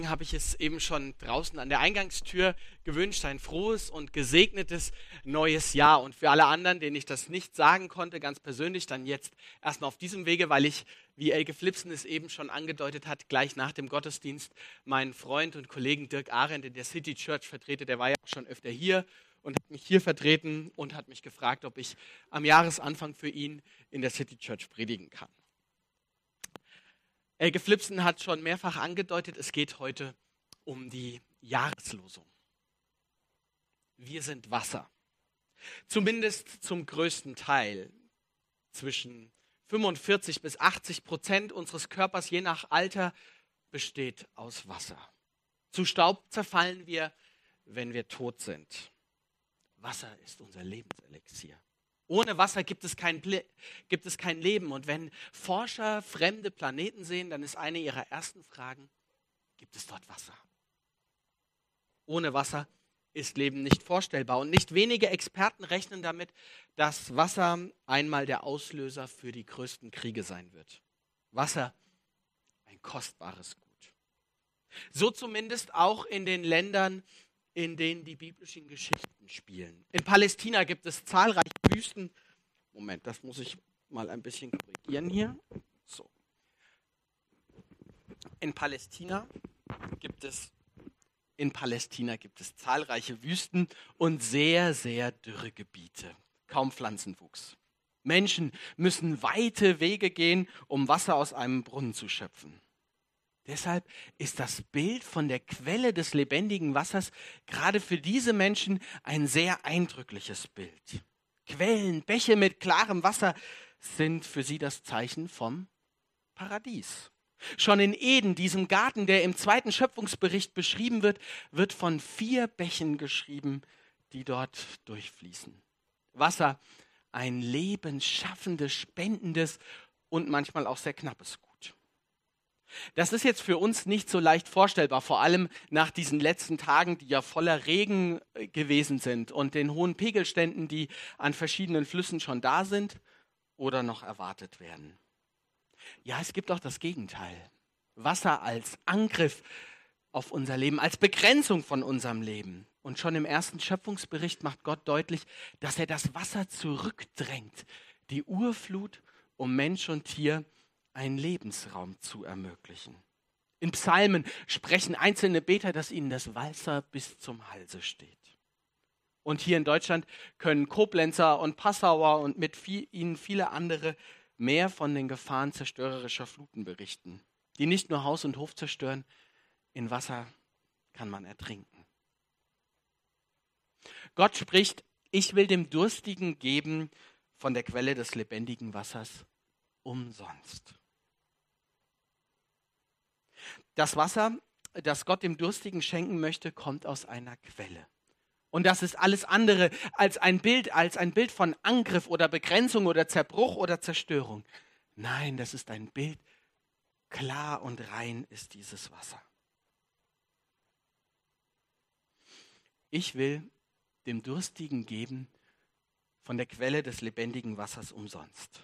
Habe ich es eben schon draußen an der Eingangstür gewünscht, ein frohes und gesegnetes neues Jahr. Und für alle anderen, denen ich das nicht sagen konnte, ganz persönlich, dann jetzt erstmal auf diesem Wege, weil ich, wie Elke Flipsen es eben schon angedeutet hat, gleich nach dem Gottesdienst meinen Freund und Kollegen Dirk Arendt in der City Church vertrete. Der war ja auch schon öfter hier und hat mich hier vertreten und hat mich gefragt, ob ich am Jahresanfang für ihn in der City Church predigen kann. Elke Flipsen hat schon mehrfach angedeutet, es geht heute um die Jahreslosung. Wir sind Wasser. Zumindest zum größten Teil. Zwischen 45-80% unseres Körpers, je nach Alter, besteht aus Wasser. Zu Staub zerfallen wir, wenn wir tot sind. Wasser ist unser Lebenselixier. Ohne Wasser gibt es kein Leben. Und wenn Forscher fremde Planeten sehen, dann ist eine ihrer ersten Fragen, gibt es dort Wasser? Ohne Wasser ist Leben nicht vorstellbar. Und nicht wenige Experten rechnen damit, dass Wasser einmal der Auslöser für die größten Kriege sein wird. Wasser, ein kostbares Gut. So zumindest auch in den Ländern, in denen die biblischen Geschichten spielen. In Palästina gibt es zahlreiche Wüsten. Moment, das muss ich mal ein bisschen korrigieren hier. So. In Palästina gibt es zahlreiche Wüsten und sehr, sehr dürre Gebiete. Kaum Pflanzenwuchs. Menschen müssen weite Wege gehen, um Wasser aus einem Brunnen zu schöpfen. Deshalb ist das Bild von der Quelle des lebendigen Wassers gerade für diese Menschen ein sehr eindrückliches Bild. Quellen, Bäche mit klarem Wasser sind für sie das Zeichen vom Paradies. Schon in Eden, diesem Garten, der im 2. Schöpfungsbericht beschrieben wird, wird von 4 Bächen geschrieben, die dort durchfließen. Wasser, ein lebensschaffendes, spendendes und manchmal auch sehr knappes Gut. Das ist jetzt für uns nicht so leicht vorstellbar, vor allem nach diesen letzten Tagen, die ja voller Regen gewesen sind und den hohen Pegelständen, die an verschiedenen Flüssen schon da sind oder noch erwartet werden. Ja, es gibt auch das Gegenteil. Wasser als Angriff auf unser Leben, als Begrenzung von unserem Leben. Und schon im 1. Schöpfungsbericht macht Gott deutlich, dass er das Wasser zurückdrängt, die Urflut, um Mensch und Tier einen Lebensraum zu ermöglichen. In Psalmen sprechen einzelne Beter, dass ihnen das Wasser bis zum Halse steht. Und hier in Deutschland können Koblenzer und Passauer und mit ihnen viele andere mehr von den Gefahren zerstörerischer Fluten berichten, die nicht nur Haus und Hof zerstören, in Wasser kann man ertrinken. Gott spricht, ich will dem Durstigen geben von der Quelle des lebendigen Wassers umsonst. Das Wasser, das Gott dem Durstigen schenken möchte, kommt aus einer Quelle. Und das ist alles andere als ein Bild von Angriff oder Begrenzung oder Zerbruch oder Zerstörung. Nein, das ist ein Bild, klar und rein ist dieses Wasser. Ich will dem Durstigen geben von der Quelle des lebendigen Wassers umsonst.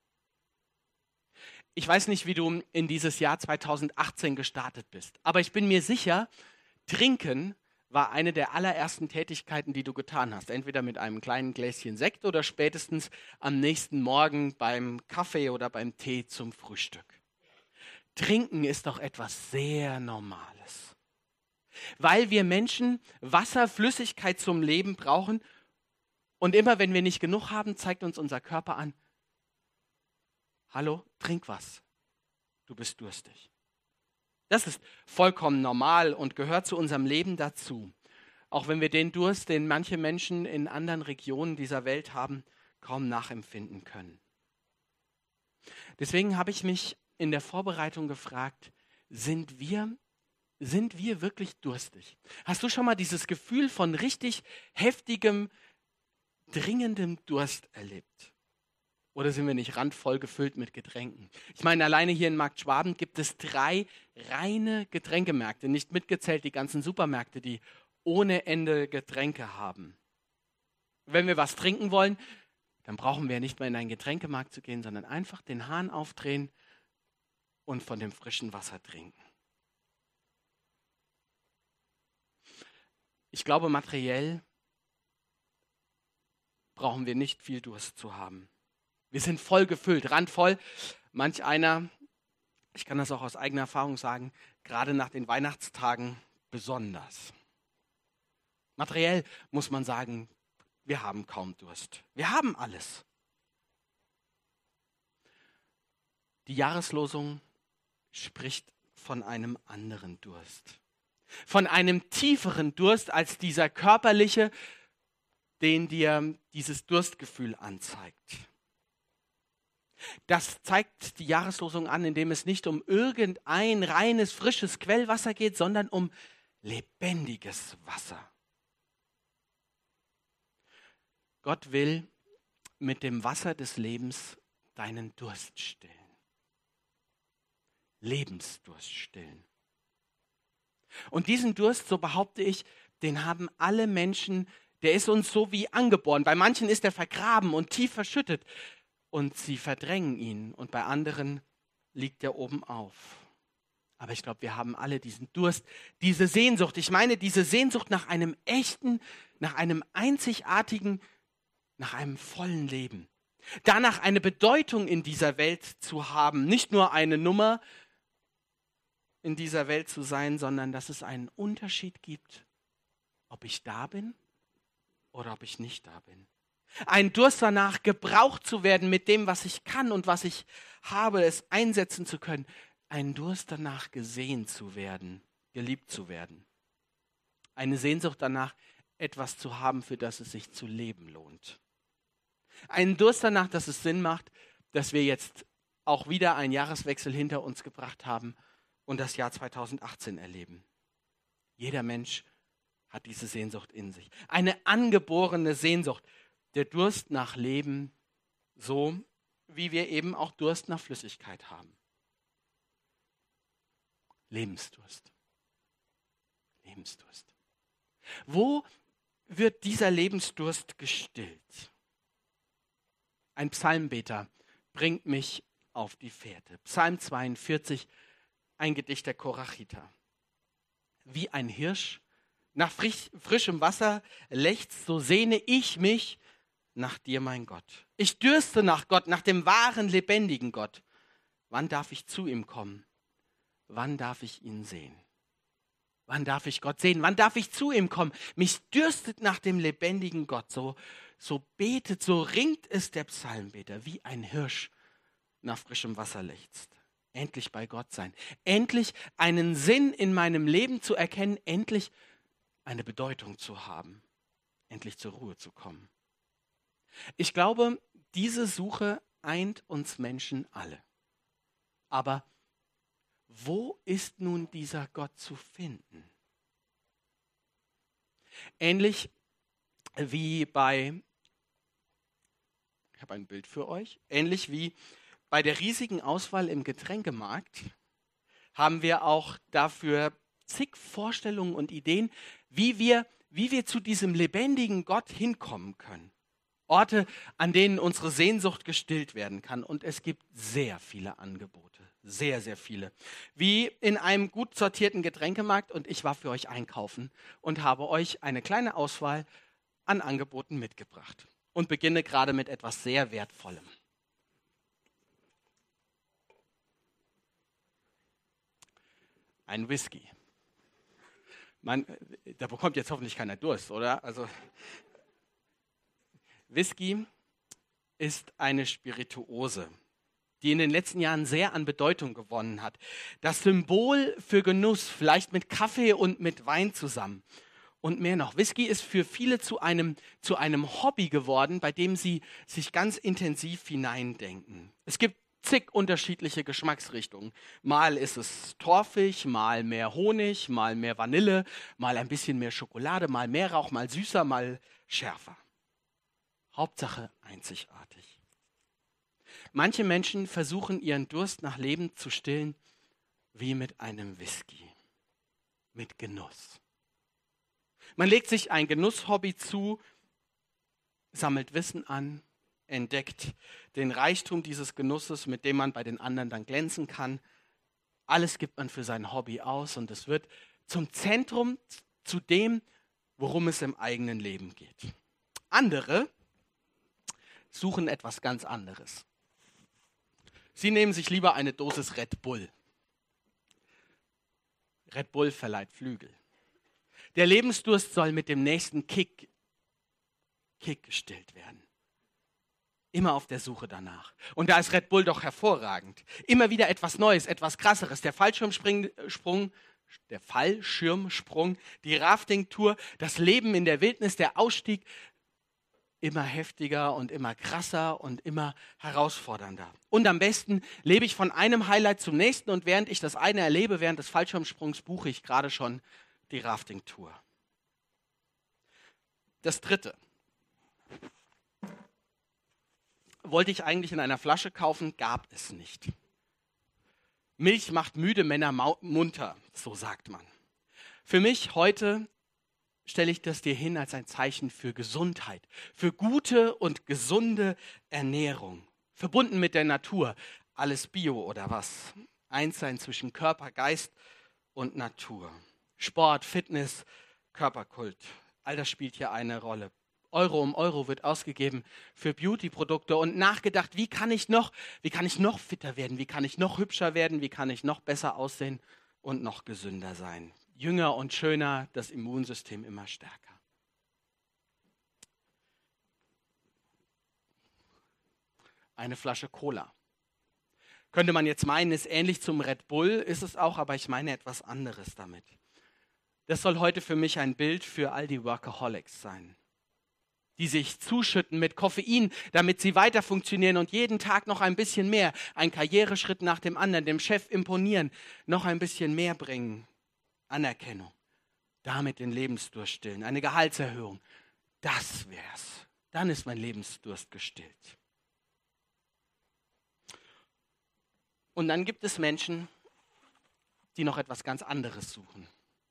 Ich weiß nicht, wie du in dieses Jahr 2018 gestartet bist, aber ich bin mir sicher, Trinken war eine der allerersten Tätigkeiten, die du getan hast. Entweder mit einem kleinen Gläschen Sekt oder spätestens am nächsten Morgen beim Kaffee oder beim Tee zum Frühstück. Trinken ist doch etwas sehr Normales. Weil wir Menschen Wasser, Flüssigkeit zum Leben brauchen und immer wenn wir nicht genug haben, zeigt uns unser Körper an, hallo, trink was. Du bist durstig. Das ist vollkommen normal und gehört zu unserem Leben dazu. Auch wenn wir den Durst, den manche Menschen in anderen Regionen dieser Welt haben, kaum nachempfinden können. Deswegen habe ich mich in der Vorbereitung gefragt, sind wir wirklich durstig? Hast du schon mal dieses Gefühl von richtig heftigem, dringendem Durst erlebt? Oder sind wir nicht randvoll gefüllt mit Getränken? Ich meine, alleine hier in Markt Schwaben gibt es 3 reine Getränkemärkte, nicht mitgezählt die ganzen Supermärkte, die ohne Ende Getränke haben. Wenn wir was trinken wollen, dann brauchen wir nicht mehr in einen Getränkemarkt zu gehen, sondern einfach den Hahn aufdrehen und von dem frischen Wasser trinken. Ich glaube, materiell brauchen wir nicht viel Durst zu haben. Wir sind voll gefüllt, randvoll. Manch einer, ich kann das auch aus eigener Erfahrung sagen, gerade nach den Weihnachtstagen besonders. Materiell muss man sagen, wir haben kaum Durst. Wir haben alles. Die Jahreslosung spricht von einem anderen Durst. Von einem tieferen Durst als dieser körperliche, den dir dieses Durstgefühl anzeigt. Das zeigt die Jahreslosung an, indem es nicht um irgendein reines, frisches Quellwasser geht, sondern um lebendiges Wasser. Gott will mit dem Wasser des Lebens deinen Durst stillen. Lebensdurst stillen. Und diesen Durst, so behaupte ich, den haben alle Menschen, der ist uns so wie angeboren. Bei manchen ist er vergraben und tief verschüttet und sie verdrängen ihn und bei anderen liegt er oben auf. Aber ich glaube, wir haben alle diesen Durst, diese Sehnsucht. Ich meine, diese Sehnsucht nach einem echten, nach einem einzigartigen, nach einem vollen Leben. Danach eine Bedeutung in dieser Welt zu haben, nicht nur eine Nummer in dieser Welt zu sein, sondern dass es einen Unterschied gibt, ob ich da bin oder ob ich nicht da bin. Ein Durst danach, gebraucht zu werden mit dem, was ich kann und was ich habe, es einsetzen zu können. Ein Durst danach, gesehen zu werden, geliebt zu werden. Eine Sehnsucht danach, etwas zu haben, für das es sich zu leben lohnt. Ein Durst danach, dass es Sinn macht, dass wir jetzt auch wieder einen Jahreswechsel hinter uns gebracht haben und das Jahr 2018 erleben. Jeder Mensch hat diese Sehnsucht in sich. Eine angeborene Sehnsucht. Der Durst nach Leben, so wie wir eben auch Durst nach Flüssigkeit haben. Lebensdurst. Lebensdurst. Wo wird dieser Lebensdurst gestillt? Ein Psalmbeter bringt mich auf die Fährte. Psalm 42, ein Gedicht der Korachiter. Wie ein Hirsch nach frischem Wasser lechzt, so sehne ich mich nach dir, mein Gott. Ich dürste nach Gott, nach dem wahren, lebendigen Gott. Wann darf ich zu ihm kommen? Wann darf ich ihn sehen? Wann darf ich Gott sehen? Wann darf ich zu ihm kommen? Mich dürstet nach dem lebendigen Gott. So betet, so ringt es der Psalmbeter, wie ein Hirsch nach frischem Wasser lechzt. Endlich bei Gott sein. Endlich einen Sinn in meinem Leben zu erkennen. Endlich eine Bedeutung zu haben. Endlich zur Ruhe zu kommen. Ich glaube, diese Suche eint uns Menschen alle. Aber wo ist nun dieser Gott zu finden? Ähnlich wie ich habe ein Bild für euch, ähnlich wie bei der riesigen Auswahl im Getränkemarkt haben wir auch dafür zig Vorstellungen und Ideen, wie wir zu diesem lebendigen Gott hinkommen können. Orte, an denen unsere Sehnsucht gestillt werden kann. Und es gibt sehr viele Angebote. Sehr, sehr viele. Wie in einem gut sortierten Getränkemarkt. Und ich war für euch einkaufen und habe euch eine kleine Auswahl an Angeboten mitgebracht. Und beginne gerade mit etwas sehr Wertvollem. Ein Whisky. Da bekommt jetzt hoffentlich keiner Durst, oder? Also Whisky ist eine Spirituose, die in den letzten Jahren sehr an Bedeutung gewonnen hat. Das Symbol für Genuss, vielleicht mit Kaffee und mit Wein zusammen. Und mehr noch, Whisky ist für viele zu einem Hobby geworden, bei dem sie sich ganz intensiv hineindenken. Es gibt zig unterschiedliche Geschmacksrichtungen. Mal ist es torfig, mal mehr Honig, mal mehr Vanille, mal ein bisschen mehr Schokolade, mal mehr Rauch, mal süßer, mal schärfer. Hauptsache einzigartig. Manche Menschen versuchen ihren Durst nach Leben zu stillen wie mit einem Whisky, mit Genuss. Man legt sich ein Genusshobby zu, sammelt Wissen an, entdeckt den Reichtum dieses Genusses, mit dem man bei den anderen dann glänzen kann. Alles gibt man für sein Hobby aus und es wird zum Zentrum, zu dem, worum es im eigenen Leben geht. Andere suchen etwas ganz anderes. Sie nehmen sich lieber eine Dosis Red Bull. Red Bull verleiht Flügel. Der Lebensdurst soll mit dem nächsten Kick gestillt werden. Immer auf der Suche danach. Und da ist Red Bull doch hervorragend. Immer wieder etwas Neues, etwas Krasseres. Der Fallschirmsprung, die Rafting-Tour, das Leben in der Wildnis, der Ausstieg. Immer heftiger und immer krasser und immer herausfordernder. Und am besten lebe ich von einem Highlight zum nächsten und während ich das eine erlebe, während des Fallschirmsprungs, buche ich gerade schon die Rafting-Tour. Das dritte. Wollte ich eigentlich in einer Flasche kaufen, gab es nicht. Milch macht müde Männer munter, so sagt man. Für mich heute stelle ich das dir hin als ein Zeichen für Gesundheit, für gute und gesunde Ernährung, verbunden mit der Natur. Alles Bio oder was? Eins sein zwischen Körper, Geist und Natur. Sport, Fitness, Körperkult, all das spielt hier eine Rolle. Euro um Euro wird ausgegeben für Beauty-Produkte und nachgedacht, wie kann ich noch fitter werden, wie kann ich noch hübscher werden, wie kann ich noch besser aussehen und noch gesünder sein. Jünger und schöner, das Immunsystem immer stärker. Eine Flasche Cola. Könnte man jetzt meinen, ist ähnlich zum Red Bull, ist es auch, aber ich meine etwas anderes damit. Das soll heute für mich ein Bild für all die Workaholics sein, die sich zuschütten mit Koffein, damit sie weiter funktionieren und jeden Tag noch ein bisschen mehr, ein Karriereschritt nach dem anderen, dem Chef imponieren, noch ein bisschen mehr bringen. Anerkennung, damit den Lebensdurst stillen, eine Gehaltserhöhung, das wär's. Dann ist mein Lebensdurst gestillt. Und dann gibt es Menschen, die noch etwas ganz anderes suchen.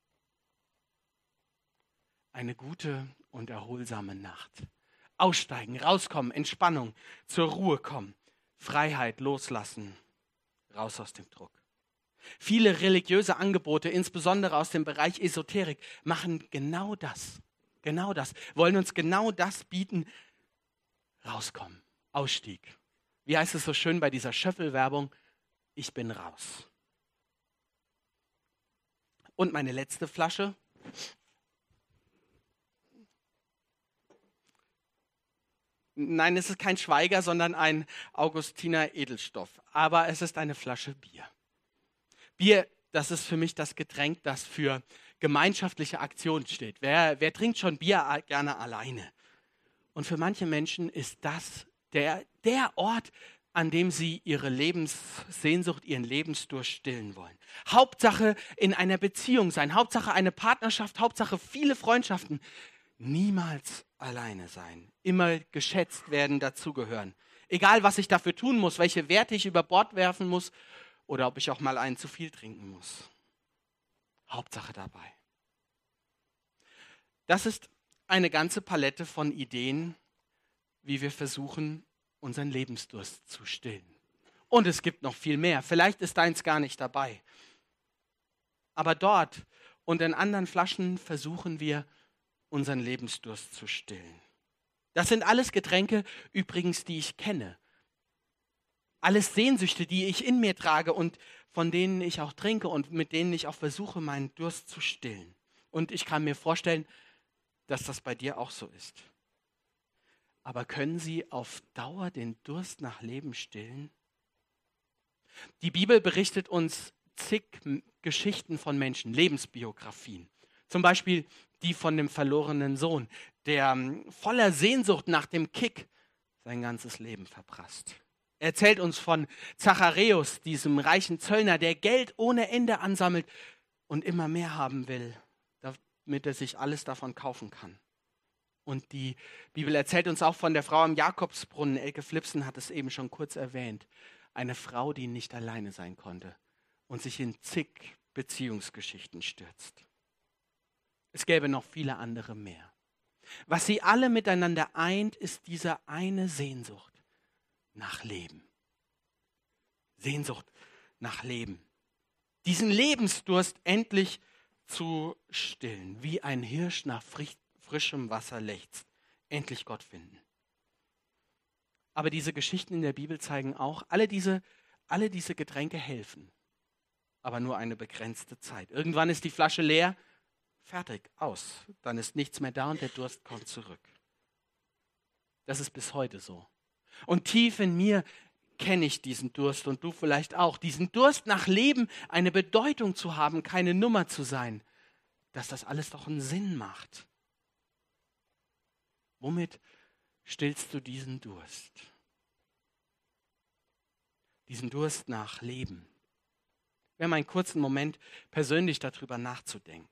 Eine gute und erholsame Nacht. Aussteigen, rauskommen, Entspannung, zur Ruhe kommen, Freiheit loslassen, raus aus dem Druck. Viele religiöse Angebote, insbesondere aus dem Bereich Esoterik, machen genau das, wollen uns genau das bieten, rauskommen, Ausstieg. Wie heißt es so schön bei dieser Schöffel-Werbung? Ich bin raus. Und meine letzte Flasche. Nein, es ist kein Schweiger, sondern ein Augustiner Edelstoff. Aber es ist eine Flasche Bier. Bier, das ist für mich das Getränk, das für gemeinschaftliche Aktionen steht. Wer trinkt schon Bier gerne alleine? Und für manche Menschen ist das der Ort, an dem sie ihre Lebenssehnsucht, ihren Lebensdurst stillen wollen. Hauptsache in einer Beziehung sein, Hauptsache eine Partnerschaft, Hauptsache viele Freundschaften. Niemals alleine sein, immer geschätzt werden, dazugehören. Egal, was ich dafür tun muss, welche Werte ich über Bord werfen muss oder ob ich auch mal einen zu viel trinken muss. Hauptsache dabei. Das ist eine ganze Palette von Ideen, wie wir versuchen, unseren Lebensdurst zu stillen. Und es gibt noch viel mehr. Vielleicht ist deins gar nicht dabei. Aber dort und in anderen Flaschen versuchen wir, unseren Lebensdurst zu stillen. Das sind alles Getränke, übrigens, die ich kenne. Alles Sehnsüchte, die ich in mir trage und von denen ich auch trinke und mit denen ich auch versuche, meinen Durst zu stillen. Und ich kann mir vorstellen, dass das bei dir auch so ist. Aber können sie auf Dauer den Durst nach Leben stillen? Die Bibel berichtet uns zig Geschichten von Menschen, Lebensbiografien. Zum Beispiel die von dem verlorenen Sohn, der voller Sehnsucht nach dem Kick sein ganzes Leben verprasst. Er erzählt uns von Zacharias, diesem reichen Zöllner, der Geld ohne Ende ansammelt und immer mehr haben will, damit er sich alles davon kaufen kann. Und die Bibel erzählt uns auch von der Frau am Jakobsbrunnen. Elke Flipsen hat es eben schon kurz erwähnt. Eine Frau, die nicht alleine sein konnte und sich in zig Beziehungsgeschichten stürzt. Es gäbe noch viele andere mehr. Was sie alle miteinander eint, ist diese eine Sehnsucht nach Leben. Sehnsucht nach Leben. Diesen Lebensdurst endlich zu stillen, wie ein Hirsch nach frischem Wasser lechzt. Endlich Gott finden. Aber diese Geschichten in der Bibel zeigen auch, alle diese Getränke helfen, aber nur eine begrenzte Zeit. Irgendwann ist die Flasche leer, fertig, aus. Dann ist nichts mehr da und der Durst kommt zurück. Das ist bis heute so. Und tief in mir kenne ich diesen Durst und du vielleicht auch. Diesen Durst nach Leben, eine Bedeutung zu haben, keine Nummer zu sein. Dass das alles doch einen Sinn macht. Womit stillst du diesen Durst? Diesen Durst nach Leben. Wir haben einen kurzen Moment, persönlich darüber nachzudenken.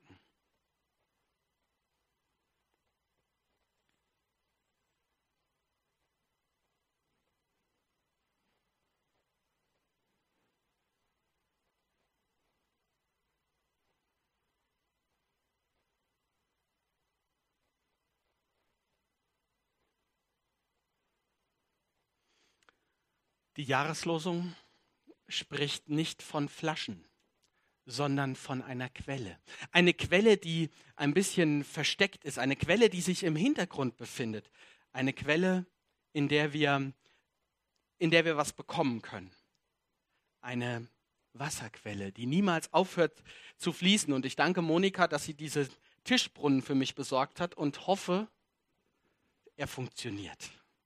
Die Jahreslosung spricht nicht von Flaschen, sondern von einer Quelle. Eine Quelle, die ein bisschen versteckt ist, eine Quelle, die sich im Hintergrund befindet. Eine Quelle, in der wir was bekommen können. Eine Wasserquelle, die niemals aufhört zu fließen. Und ich danke Monika, dass sie diese Tischbrunnen für mich besorgt hat und hoffe, er funktioniert.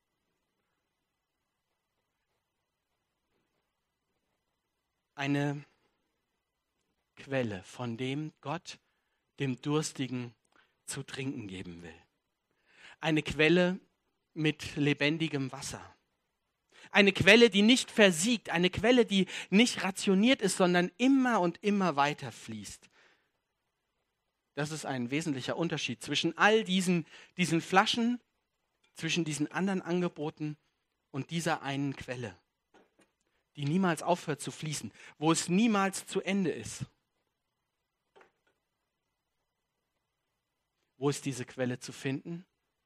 Eine Quelle, von dem Gott dem Durstigen zu trinken geben will. Eine Quelle mit lebendigem Wasser. Eine Quelle, die nicht versiegt, eine Quelle, die nicht rationiert ist, sondern immer und immer weiter fließt. Das ist ein wesentlicher Unterschied zwischen all diesen Flaschen, zwischen diesen anderen Angeboten und dieser einen Quelle, die niemals aufhört zu fließen, wo es niemals zu Ende ist. Wo ist diese Quelle zu finden?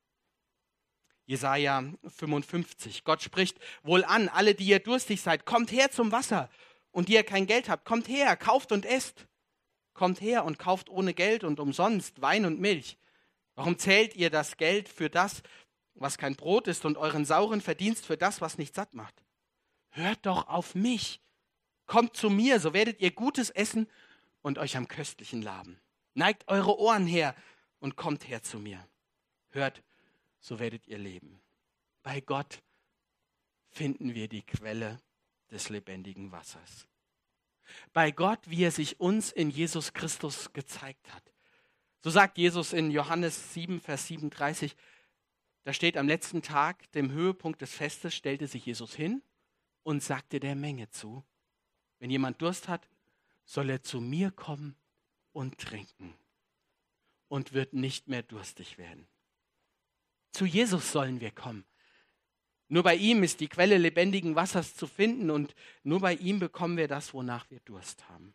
Jesaja 55. Gott spricht: Wohlan, alle, die ihr durstig seid, kommt her zum Wasser. Und die ihr kein Geld habt, kommt her, kauft und esst. Kommt her und kauft ohne Geld und umsonst Wein und Milch. Warum zählt ihr das Geld für das, was kein Brot ist, und euren sauren Verdienst für das, was nicht satt macht? Hört doch auf mich. Kommt zu mir, so werdet ihr Gutes essen und euch am Köstlichen laben. Neigt eure Ohren her und kommt her zu mir. Hört, so werdet ihr leben. Bei Gott finden wir die Quelle des lebendigen Wassers. Bei Gott, wie er sich uns in Jesus Christus gezeigt hat. So sagt Jesus in Johannes 7, Vers 37, da steht: Am letzten Tag, dem Höhepunkt des Festes, stellte sich Jesus hin und sagte der Menge zu: Wenn jemand Durst hat, soll er zu mir kommen und trinken und wird nicht mehr durstig werden. Zu Jesus sollen wir kommen. Nur bei ihm ist die Quelle lebendigen Wassers zu finden und nur bei ihm bekommen wir das, wonach wir Durst haben.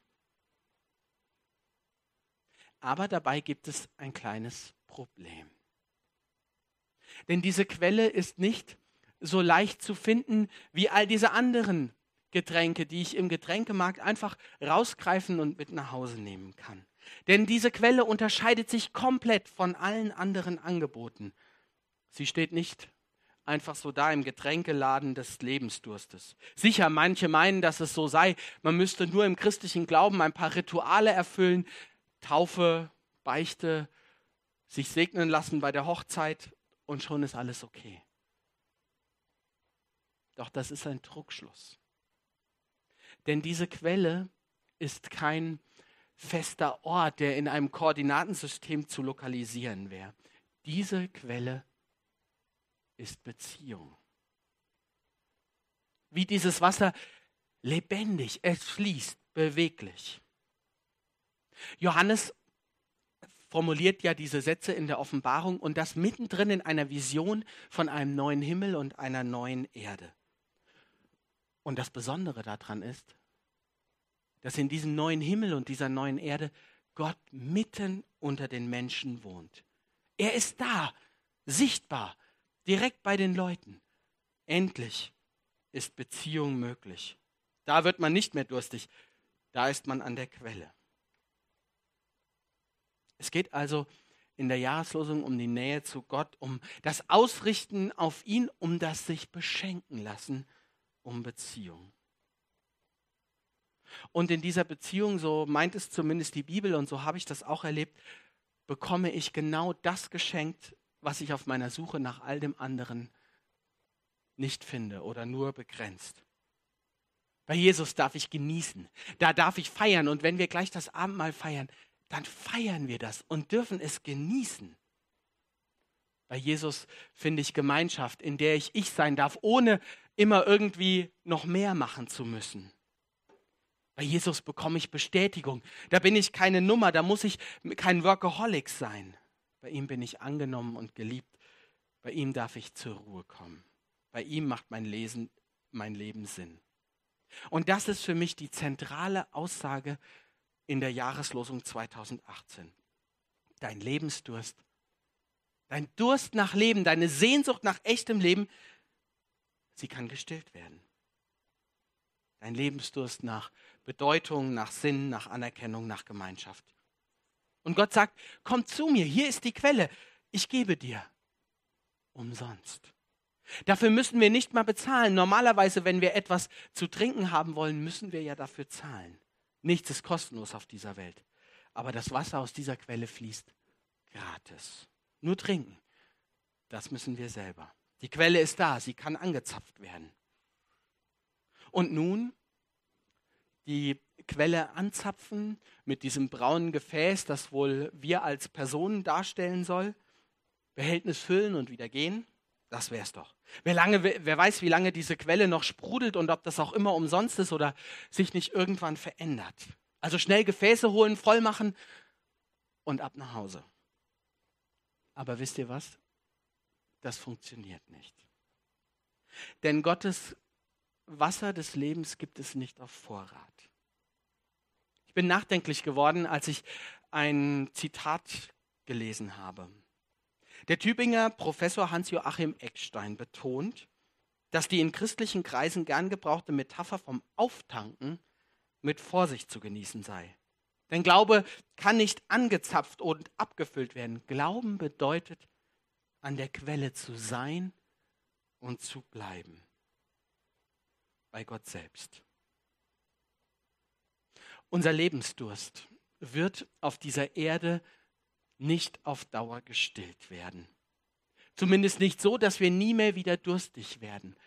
Aber dabei gibt es ein kleines Problem. Denn diese Quelle ist nicht so leicht zu finden wie all diese anderen Getränke, die ich im Getränkemarkt einfach rausgreifen und mit nach Hause nehmen kann. Denn diese Quelle unterscheidet sich komplett von allen anderen Angeboten. Sie steht nicht einfach so da im Getränkeladen des Lebensdurstes. Sicher, manche meinen, dass es so sei. Man müsste nur im christlichen Glauben ein paar Rituale erfüllen, Taufe, Beichte, sich segnen lassen bei der Hochzeit und schon ist alles okay. Doch das ist ein Trugschluss. Denn diese Quelle ist kein fester Ort, der in einem Koordinatensystem zu lokalisieren wäre. Diese Quelle ist Beziehung. Wie dieses Wasser lebendig, es fließt, beweglich. Johannes formuliert ja diese Sätze in der Offenbarung und das mittendrin in einer Vision von einem neuen Himmel und einer neuen Erde. Und das Besondere daran ist, dass in diesem neuen Himmel und dieser neuen Erde Gott mitten unter den Menschen wohnt. Er ist da, sichtbar, direkt bei den Leuten. Endlich ist Beziehung möglich. Da wird man nicht mehr durstig, da ist man an der Quelle. Es geht also in der Jahreslosung um die Nähe zu Gott, um das Ausrichten auf ihn, um das sich beschenken lassen, um Beziehung. Und in dieser Beziehung, so meint es zumindest die Bibel und so habe ich das auch erlebt, bekomme ich genau das geschenkt, was ich auf meiner Suche nach all dem anderen nicht finde oder nur begrenzt. Bei Jesus darf ich genießen, da darf ich feiern und wenn wir gleich das Abendmahl feiern, dann feiern wir das und dürfen es genießen. Bei Jesus finde ich Gemeinschaft, in der ich sein darf, ohne immer irgendwie noch mehr machen zu müssen. Bei Jesus bekomme ich Bestätigung. Da bin ich keine Nummer, da muss ich kein Workaholic sein. Bei ihm bin ich angenommen und geliebt. Bei ihm darf ich zur Ruhe kommen. Bei ihm macht mein Leben Sinn. Und das ist für mich die zentrale Aussage in der Jahreslosung 2018. Dein Lebensdurst, dein Durst nach Leben, deine Sehnsucht nach echtem Leben, sie kann gestillt werden. Dein Lebensdurst nach Bedeutung, nach Sinn, nach Anerkennung, nach Gemeinschaft. Und Gott sagt, komm zu mir, hier ist die Quelle, ich gebe dir umsonst. Dafür müssen wir nicht mal bezahlen. Normalerweise, wenn wir etwas zu trinken haben wollen, müssen wir ja dafür zahlen. Nichts ist kostenlos auf dieser Welt. Aber das Wasser aus dieser Quelle fließt gratis. Nur trinken, das müssen wir selber. Die Quelle ist da, sie kann angezapft werden. Und nun die Quelle anzapfen mit diesem braunen Gefäß, das wohl wir als Personen darstellen soll, Behältnis füllen und wieder gehen. Das wär's doch. Wer weiß, wie lange diese Quelle noch sprudelt und ob das auch immer umsonst ist oder sich nicht irgendwann verändert. Also schnell Gefäße holen, voll machen und ab nach Hause. Aber wisst ihr was? Das funktioniert nicht. Denn Gottes Wasser des Lebens gibt es nicht auf Vorrat. Ich bin nachdenklich geworden, als ich ein Zitat gelesen habe. Der Tübinger Professor Hans-Joachim Eckstein betont, dass die in christlichen Kreisen gern gebrauchte Metapher vom Auftanken mit Vorsicht zu genießen sei. Denn Glaube kann nicht angezapft und abgefüllt werden. Glauben bedeutet, an der Quelle zu sein und zu bleiben. Bei Gott selbst. Unser Lebensdurst wird auf dieser Erde nicht auf Dauer gestillt werden. Zumindest nicht so, dass wir nie mehr wieder durstig werden.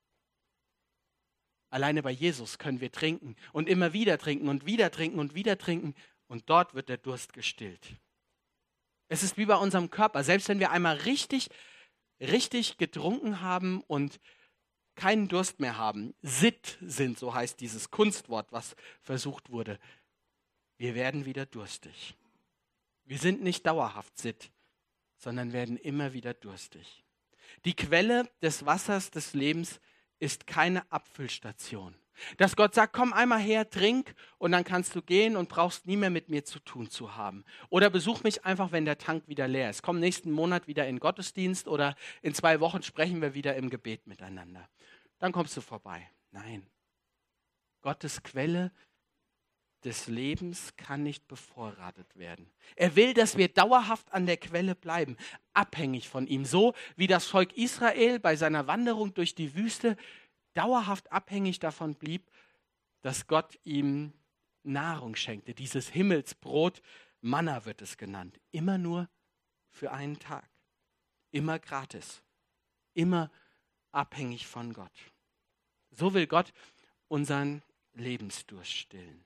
Alleine bei Jesus können wir trinken und immer wieder trinken und wieder trinken und wieder trinken und dort wird der Durst gestillt. Es ist wie bei unserem Körper. Selbst wenn wir einmal richtig getrunken haben und keinen Durst mehr haben, sitt sind, so heißt dieses Kunstwort, was versucht wurde, wir werden wieder durstig. Wir sind nicht dauerhaft sitt, sondern werden immer wieder durstig. Die Quelle des Wassers des Lebens ist keine Abfüllstation. Dass Gott sagt, komm einmal her, trink und dann kannst du gehen und brauchst nie mehr mit mir zu tun zu haben. Oder besuch mich einfach, wenn der Tank wieder leer ist. Komm nächsten Monat wieder in Gottesdienst oder in 2 Wochen sprechen wir wieder im Gebet miteinander. Dann kommst du vorbei. Nein. Gottes Quelle des Lebens kann nicht bevorratet werden. Er will, dass wir dauerhaft an der Quelle bleiben, abhängig von ihm. So wie das Volk Israel bei seiner Wanderung durch die Wüste dauerhaft abhängig davon blieb, dass Gott ihm Nahrung schenkte. Dieses Himmelsbrot, Manna wird es genannt. Immer nur für einen Tag. Immer gratis. Immer abhängig von Gott. So will Gott unseren Lebensdurst stillen.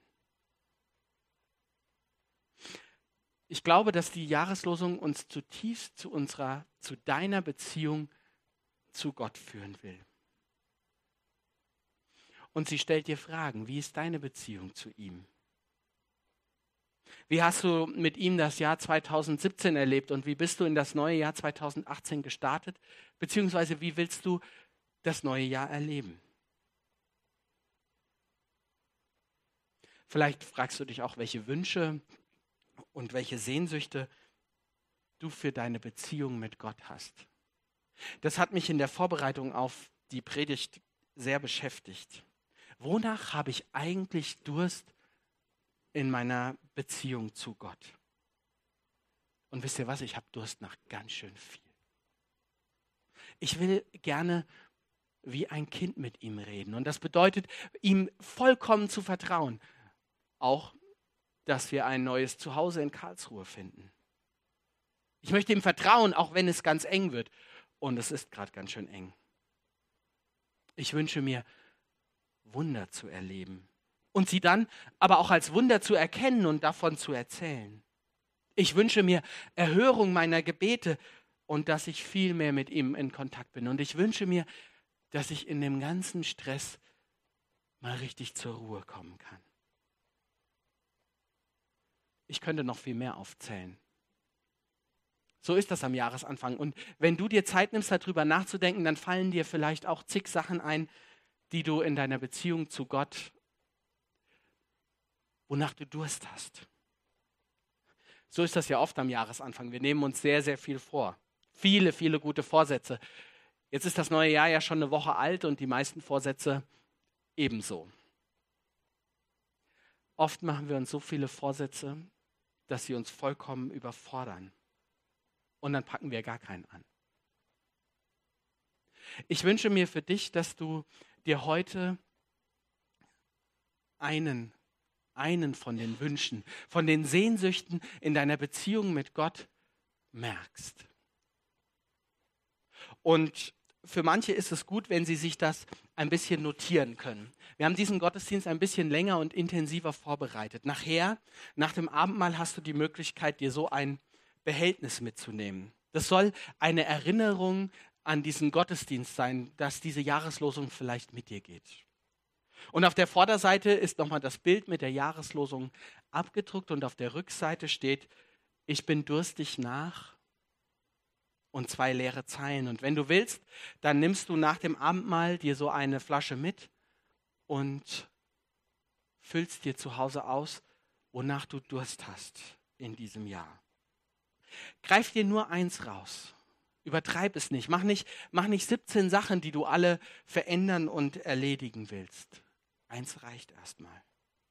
Ich glaube, dass die Jahreslosung uns zutiefst zu deiner Beziehung zu Gott führen will. Und sie stellt dir Fragen. Wie ist deine Beziehung zu ihm? Wie hast du mit ihm das Jahr 2017 erlebt und wie bist du in das neue Jahr 2018 gestartet? Beziehungsweise wie willst du das neue Jahr erleben? Vielleicht fragst du dich auch, welche Wünsche und welche Sehnsüchte du für deine Beziehung mit Gott hast. Das hat mich in der Vorbereitung auf die Predigt sehr beschäftigt. Wonach habe ich eigentlich Durst in meiner Beziehung zu Gott? Und wisst ihr was, ich habe Durst nach ganz schön viel. Ich will gerne wie ein Kind mit ihm reden. Und das bedeutet, ihm vollkommen zu vertrauen. Auch, dass wir ein neues Zuhause in Karlsruhe finden. Ich möchte ihm vertrauen, auch wenn es ganz eng wird. Und es ist gerade ganz schön eng. Ich wünsche mir, Wunder zu erleben. Und sie dann aber auch als Wunder zu erkennen und davon zu erzählen. Ich wünsche mir Erhörung meiner Gebete und dass ich viel mehr mit ihm in Kontakt bin. Und ich wünsche mir, dass ich in dem ganzen Stress mal richtig zur Ruhe kommen kann. Ich könnte noch viel mehr aufzählen. So ist das am Jahresanfang. Und wenn du dir Zeit nimmst, darüber nachzudenken, dann fallen dir vielleicht auch zig Sachen ein, die du in deiner Beziehung zu Gott, wonach du Durst hast. So ist das ja oft am Jahresanfang. Wir nehmen uns sehr, sehr viel vor. Viele, viele gute Vorsätze. Jetzt ist das neue Jahr ja schon eine Woche alt und die meisten Vorsätze ebenso. Oft machen wir uns so viele Vorsätze, dass sie uns vollkommen überfordern. Und dann packen wir gar keinen an. Ich wünsche mir für dich, dass du dir heute einen von den Wünschen, von den Sehnsüchten in deiner Beziehung mit Gott merkst. Und für manche ist es gut, wenn sie sich das ein bisschen notieren können. Wir haben diesen Gottesdienst ein bisschen länger und intensiver vorbereitet. Nachher, nach dem Abendmahl, hast du die Möglichkeit, dir so ein Behältnis mitzunehmen. Das soll eine Erinnerung an diesen Gottesdienst sein, dass diese Jahreslosung vielleicht mit dir geht. Und auf der Vorderseite ist nochmal das Bild mit der Jahreslosung abgedruckt und auf der Rückseite steht, ich bin durstig nach und 2 leere Zeilen. Und wenn du willst, dann nimmst du nach dem Abendmahl dir so eine Flasche mit und füllst dir zu Hause aus, wonach du Durst hast in diesem Jahr. Greif dir nur eins raus. Übertreib es nicht. Mach nicht 17 Sachen, die du alle verändern und erledigen willst. Eins reicht erstmal.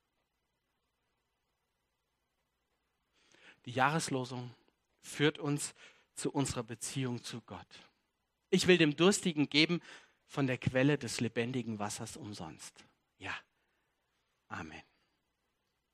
Die Jahreslosung führt uns zu unserer Beziehung zu Gott. Ich will dem Durstigen geben von der Quelle des lebendigen Wassers umsonst. Ja, Amen.